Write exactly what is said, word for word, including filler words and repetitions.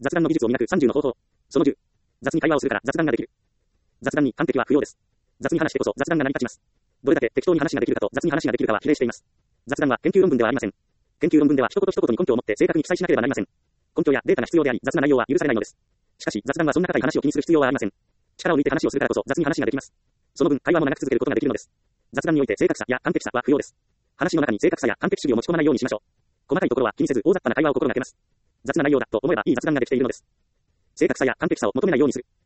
雑談の技術を磨くさんじゅうの方法。そのじゅう。雑に会話をするから雑談ができる。雑談に完璧は不要です。雑に話してこそ雑談が成り立ちます。どれだけ適当に話ができるかと雑に話ができるかは比例しています。雑談は研究論文ではありません。研究論文では一言一言に根拠を持って正確に記載しなければなりません。根拠やデータが必要であり、雑な内容は許されないのです。しかし、雑談はそんな高い話を気にする必要はありません。力を抜いて話をするからこそ雑に話ができます。その分、会話も長く続けることができるのです。雑談において正確さや完璧さは不要です。話の中に正確さや完璧主義を持ち込まないようにしましょう。細かいところは気にせず大雑把な会話を心がけます。雑な内容だと思えばいい雑談ができているのです。正確さや完璧さを求めないようにする。